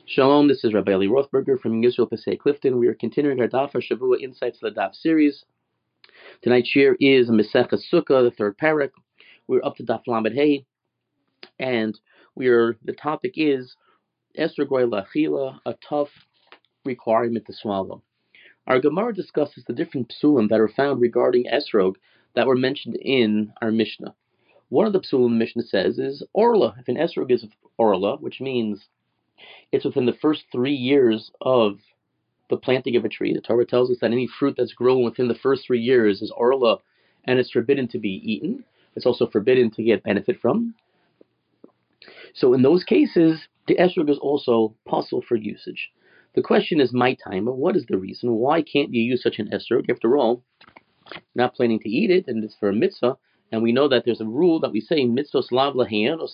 Shalom, this is Rabbi Eli Rothberger from Yisrael Pesach Clifton. We are continuing our Daf Shavua Insights to the Daf series. Tonight's shir is Masechah Sukkah, the third parak. We're up to Daf Lamed Hey, and the topic is Esrog Goy Lachila, a tough requirement to swallow. Our Gemara discusses the different psulim that are found regarding Esrog that were mentioned in our Mishnah. One of the psulim the Mishnah says is Orla. If an Esrog is Orla, which means it's within the first 3 years of the planting of a tree. The Torah tells us that any fruit that's grown within the first 3 years is orla, and it's forbidden to be eaten. It's also forbidden to get benefit from. So in those cases, the esrog is also possible for usage. The question is my time, but what is the reason? Why can't you use such an esrog? After all, not planning to eat it, and it's for a mitzvah. And we know that there's a rule that we say mitzvos lav laheinos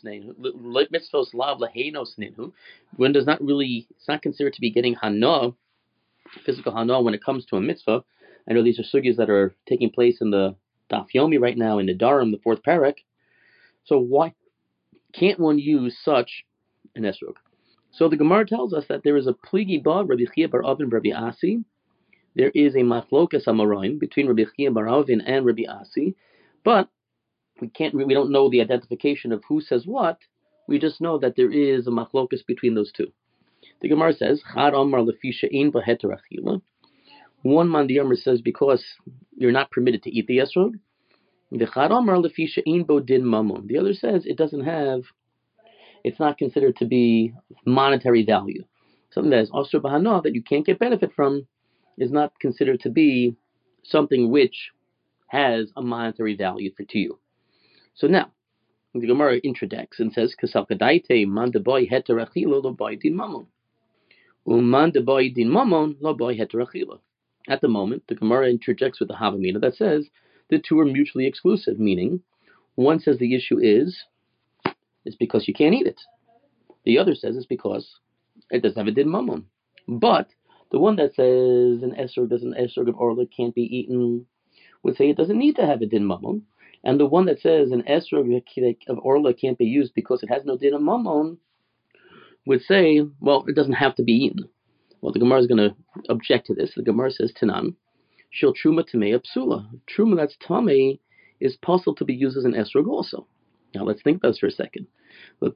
ninu. When does not really, it's not considered to be getting hana, physical hana, when it comes to a mitzvah. I know these are sugyas that are taking place in the Daf Yomi right now in the Darim, the fourth parak. So why can't one use such an esrog? So the Gemara tells us that there is a pligi ba Rabbi Chia bar Avin Rabbi Asi. There is a machlokas amoraim between Rabbi Chia bar Avin and Rabbi Asi, but we don't know the identification of who says what. We just know that there is a machlokas between those two. The Gemara says, Chad Amar Lefisha Ein Baheter Achila. One man the Yomer says because you're not permitted to eat the esrog. The Chad Amar Lefisha Ein Bo Din Mamon. The other says it's not considered to be monetary value. Something that is Asur Bahana that you can't get benefit from is not considered to be something which has a monetary value to you. So now, the Gemara introducts and says, Kasal Kadaite man de boy heter achila lo boy din mamon. Man de boy din mamon lo boy heter achila. At the moment, the Gemara interjects with the Havamina that says the two are mutually exclusive, meaning one says the issue is because you can't eat it. The other says it's because it doesn't have a din mamon. But the one that says an esrog of orla can't be eaten would say it doesn't need to have a din mamon. And the one that says an esrog of orla can't be used because it has no din of mamon would say, well, it doesn't have to be eaten. Well, the Gemara is going to object to this. The Gemara says, Tanan, shil truma tamei psula. Truma that's tamei is possible to be used as an esrog also. Now let's think about this for a second. If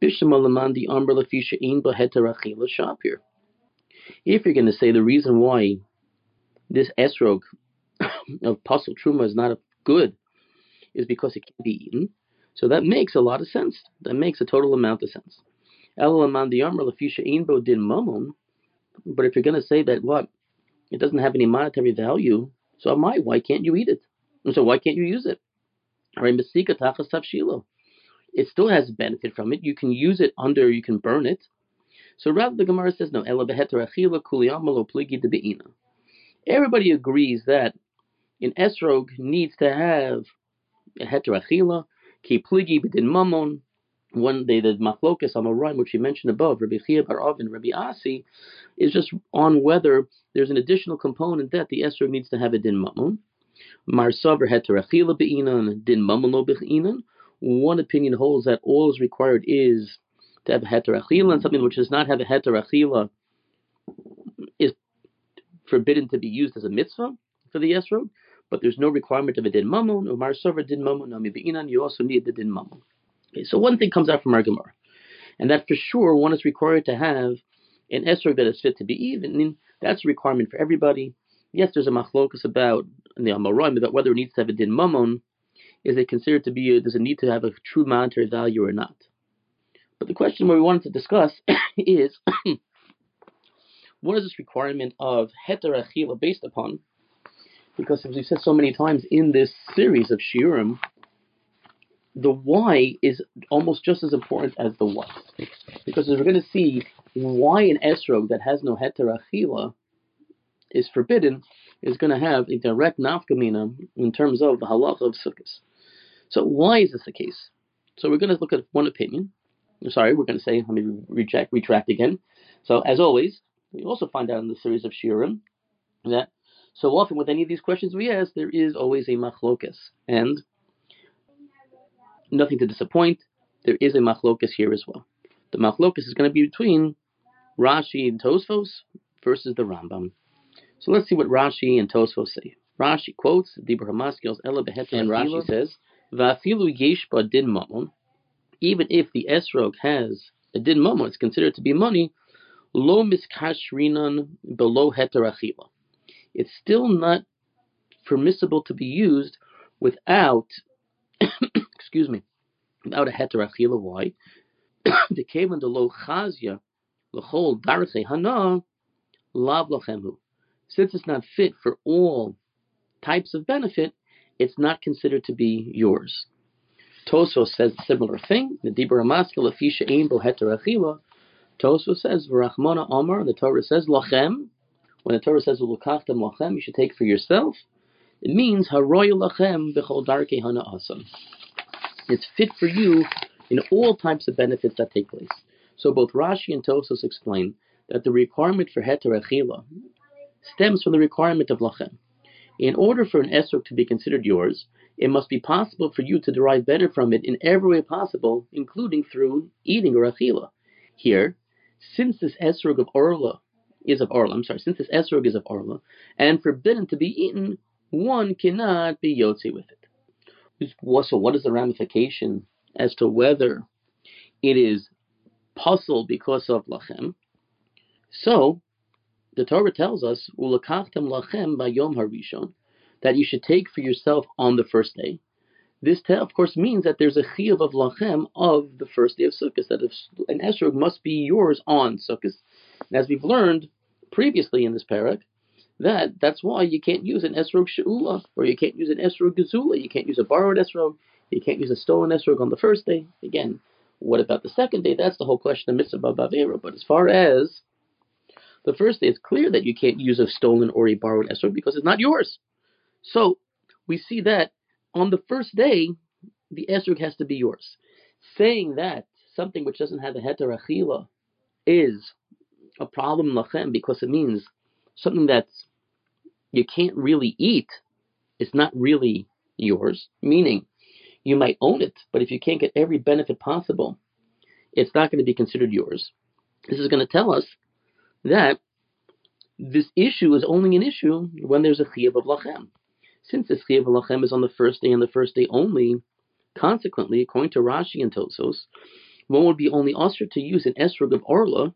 you're going to say the reason why this esrog of pasul truma is not good is because it can't be eaten, so that makes a lot of sense. That makes a total amount of sense. But if you're going to say that it doesn't have any monetary value, so why can't you eat it? And so why can't you use it? It still has benefit from it. You can use it you can burn it. So rather, the Gemara says no. Everybody agrees that an esrog needs to have a heter achila, ki pligi b'din mamon. One day the machlokas amoraim, which we mentioned above, Rabbi Chia bar Avin, Rabbi Asi, is just on whether there's an additional component that the esrog needs to have a din mamon. Mar saver heter achila be'inan, din mamon lo be'inan. One opinion holds that all is required is to have a heter achila, and something which does not have a heter achila is forbidden to be used as a mitzvah for the esrog, but there's no requirement of a din mamon, or mar saver din mamon, nami be'inan, you also need the din mamon. Okay, so one thing comes out from our Gemara, and that for sure one is required to have an esrog that is fit to be eaten. That's a requirement for everybody. Yes, there's a machlokus about the Amoraim about whether it needs to have a din mamon. Is it considered to be, does it need to have a true monetary value or not? But the question where we wanted to discuss is, what is this requirement of heter achila based upon? Because as we've said so many times in this series of shiurim, the why is almost just as important as the what. Because as we're going to see, why an esrog that has no heter achila is forbidden is going to have a direct nafkamina in terms of the halacha of sukkahs. So why is this the case? So we're going to look at one opinion. We're going to say, let me retract again. So as always, we also find out in the series of shiurim that so often with any of these questions we ask, there is always a machlokas. And nothing to disappoint, there is a machlokas here as well. The machlokas is going to be between Rashi and Tosfos versus the Rambam. So let's see what Rashi and Tosfos say. Rashi quotes Dibur Hamaskils Ela Beheter, and Rashi says, "Va'afilu yeshba din mamon." Even if the esrog has a din mamon, it's considered to be money. Lo miskashrinan below heter achila. It's still not permissible to be used without, excuse me, without a heter achila. Why? The kevan de lo chazia l'chol darche hana lav lachemhu. Since it's not fit for all types of benefit, it's not considered to be yours. Tosfos says a similar thing. The Dibur Hamaskil Afisha Ein Bo Heter Achila. Tosfos says V'Rachmana Amar. The Torah says lachem. When the Torah says Ulukachtem lachem, you should take for yourself. It means Haroy lachem b'chol darkei hana asam. It's fit for you in all types of benefits that take place. So both Rashi and Tosfos explain that the requirement for Heter Achila stems from the requirement of lachem. In order for an esrog to be considered yours, it must be possible for you to derive benefit from it in every way possible, including through eating or achila. Here, since this esrog is of orla, and forbidden to be eaten, one cannot be yotzi with it. So what is the ramification as to whether it is puzzle because of lachem? So, the Torah tells us, "Ulakachtem lachem bayom harishon," that you should take for yourself on the first day. This, of course, means that there's a chiyuv of lachem of the first day of Sukkot, that an esrog must be yours on Sukkot. And as we've learned previously in this parak, that's why you can't use an esrog she'ula, or you can't use an esrog gezula. You can't use a borrowed esrog. You can't use a stolen esrog on the first day. Again, what about the second day? That's the whole question of mitzvah b'avera. But as far as the first day, it's clear that you can't use a stolen or a borrowed esrog because it's not yours. So we see that on the first day, the esrog has to be yours. Saying that something which doesn't have a heter achila is a problem lachem because it means something that you can't really eat is not really yours, meaning you might own it, but if you can't get every benefit possible, it's not going to be considered yours. This is going to tell us that this issue is only an issue when there's a chiyuv of lachem. Since this chiyuv of lachem is on the first day and the first day only, consequently, according to Rashi and Tosfos, one would be only usher to use an esrog of orla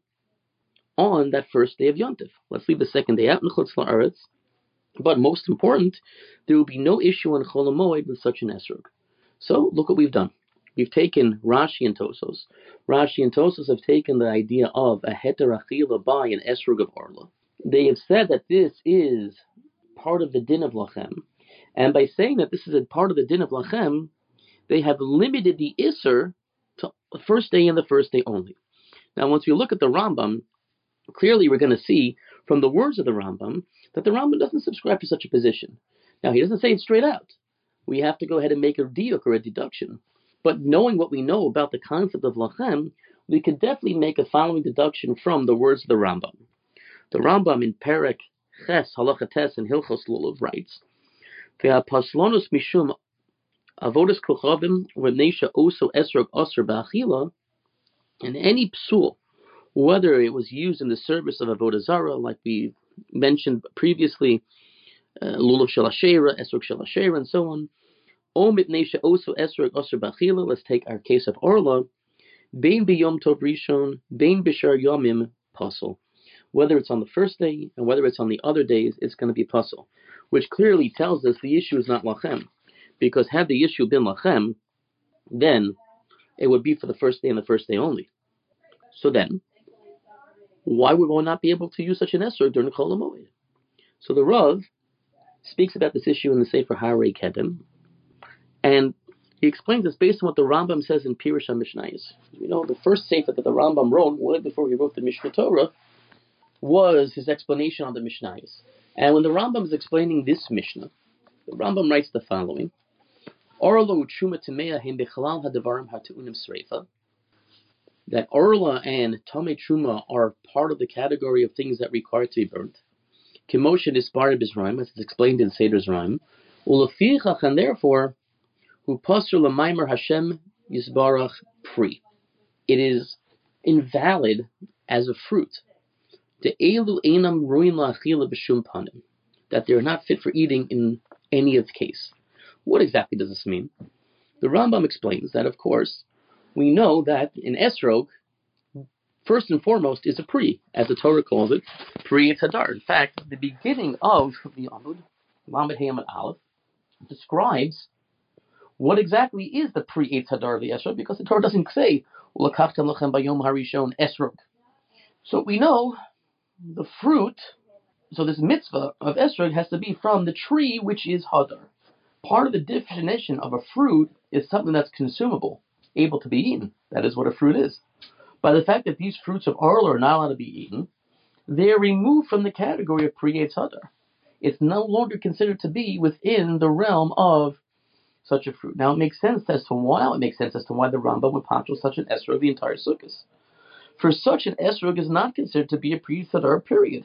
on that first day of Yontif. Let's leave the second day out in Chutz La'aretz. But most important, there will be no issue on Chol HaMoed with such an esrog. So look what we've done. We've taken Rashi and Tosfos. Rashi and Tosfos have taken the idea of a heter achila by an esrog of orla. They have said that this is part of the din of lachem, and by saying that this is a part of the din of lachem, they have limited the iser to the first day and the first day only. Now, once we look at the Rambam, clearly we're going to see from the words of the Rambam that the Rambam doesn't subscribe to such a position. Now, he doesn't say it straight out. We have to go ahead and make a diuk or a deduction. But knowing what we know about the concept of lachem, we could definitely make a following deduction from the words of the Rambam. The Rambam in Perek Ches Halacha Tes and Hilchos Lulav writes, "Ve'apaslonus mishum avodas kochavim v'neisha oso esrog aser ba'achila," and any psul, whether it was used in the service of avodah zarah, like we mentioned previously, lulav shel hashera, esrog shel hashera, and so on, o mitneisha oso esrog aser ba'achila. Let's take our case of orla. Bein b'yom tov rishon, bein b'shar yomim pasol. Whether it's on the first day and whether it's on the other days, it's going to be pasol, which clearly tells us the issue is not lachem, because had the issue been lachem, then it would be for the first day and the first day only. So then, why would one not be able to use such an esrog during the Chol HaMoed? So the Rav speaks about this issue in the Sefer Harei Kedem, and he explains this based on what the Rambam says in Pirush HaMishnayos. You know, the first Sefer that the Rambam wrote, way before he wrote the Mishnah Torah, was his explanation on the Mishnayos. And when the Rambam is explaining this Mishnah, the Rambam writes the following: Orla u'truma tameya hem bechalal hadavarim hatu'unim sreifa. That orla and tamei truma are part of the category of things that require to be burnt. Kimoshe disparib Bizraim, as it's explained in Seder's Rhyme. Ulefichach, and therefore, hu pasur l'maimer Hashem yisbarach pri. It is invalid as a fruit. The elu einam ruin la'achila b'shum panim, that they are not fit for eating in any of the case. What exactly does this mean? The Rambam explains that, of course, we know that in esrog, first and foremost is a pri, as the Torah calls it, pri Eitz Hadar. In fact, the beginning of the Amud, Lamed Hey Amud Aleph, describes what exactly is the pri Eitz Hadar of the esrog, because the Torah doesn't say Ulakachtem lachem bayom harishon esrog. So we know the fruit. So this mitzvah of esrog has to be from the tree which is hadar. Part of the definition of a fruit is something that's consumable, able to be eaten. That is what a fruit is. By the fact that these fruits of Arla are not allowed to be eaten, they are removed from the category of Pri Eitz Hadar. It's no longer considered to be within the realm of such a fruit. Now it makes sense as to why the Rambam would pachol such an esrog the entire sukkah. For such an esrog is not considered to be a Pri Eitz Hadar, period.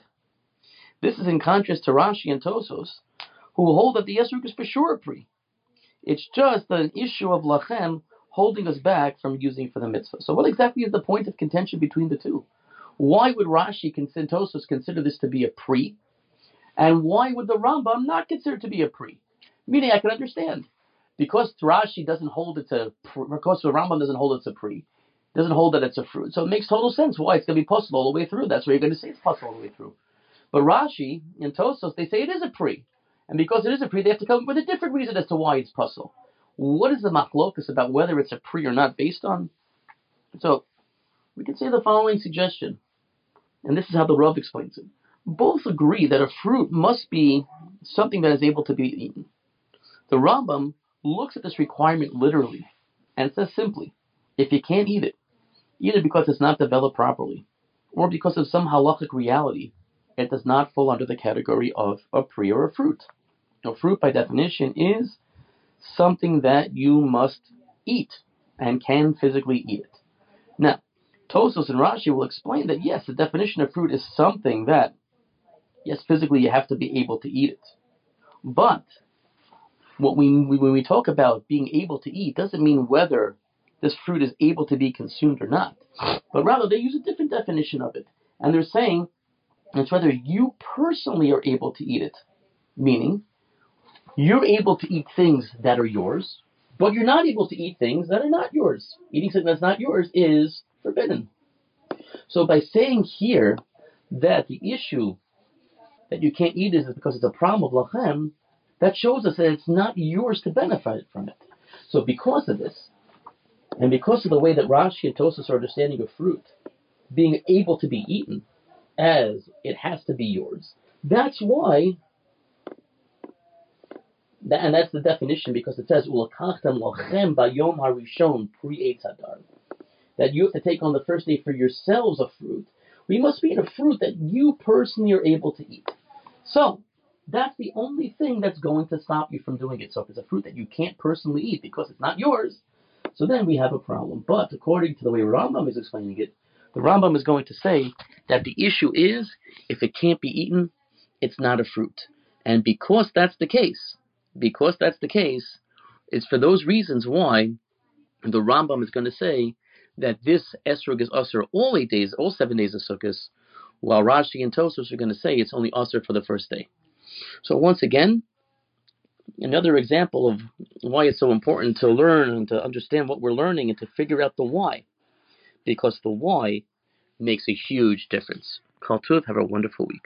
This is in contrast to Rashi and Tosos, who hold that the esrog is for sure a pri. It's just an issue of lachem holding us back from using it for the mitzvah. So what exactly is the point of contention between the two? Why would Rashi and Tosos consider this to be a pri? And why would the Rambam not consider it to be a pri? Meaning, I can understand. Because Rashi doesn't hold it to, because the Rambam doesn't hold it to pri, doesn't hold that it's a fruit. So it makes total sense why it's going to be possible all the way through. That's why you're going to say it's possible all the way through. But Rashi and Tosos, they say it is a pri. And because it is a pri, they have to come up with a different reason as to why it's possible. What is the machlokus about whether it's a pri or not based on? So we can say the following suggestion, and this is how the Rav explains it. Both agree that a fruit must be something that is able to be eaten. The Rambam looks at this requirement literally and says simply, if you can't eat it, either because it's not developed properly or because of some halachic reality, it does not fall under the category of a pri or a fruit. A fruit, by definition, is something that you must eat and can physically eat it. Now, Tosos and Rashi will explain that yes, the definition of fruit is something that, yes, physically you have to be able to eat it. But when we talk about being able to eat, doesn't mean whether this fruit is able to be consumed or not. But rather, they use a different definition of it. And they're saying it's whether you personally are able to eat it. Meaning, you're able to eat things that are yours, but you're not able to eat things that are not yours. Eating something that's not yours is forbidden. So by saying here that the issue that you can't eat is because it's a problem of lachem, that shows us that it's not yours to benefit from it. So because of this, and because of the way that Rashi and Tosos are understanding of fruit, being able to be eaten as it has to be yours, that's why, and that's the definition, because it says Ulakachtem lachem bayom harishon pri Eitz Hadar, that you have to take on the first day for yourselves a fruit. We must be in a fruit that you personally are able to eat. So that's the only thing that's going to stop you from doing it. So if it's a fruit that you can't personally eat because it's not yours, so then we have a problem. But according to the way Rambam is explaining it, the Rambam is going to say that the issue is, if it can't be eaten, it's not a fruit. And because that's the case, it's for those reasons why the Rambam is going to say that this esrog is usher all 8 days, all 7 days of Sukkot, while Rashi and Tosos are going to say it's only usher for the first day. So once again, another example of why it's so important to learn and to understand what we're learning and to figure out the why. Because the why makes a huge difference. Kol Tuv, have a wonderful week.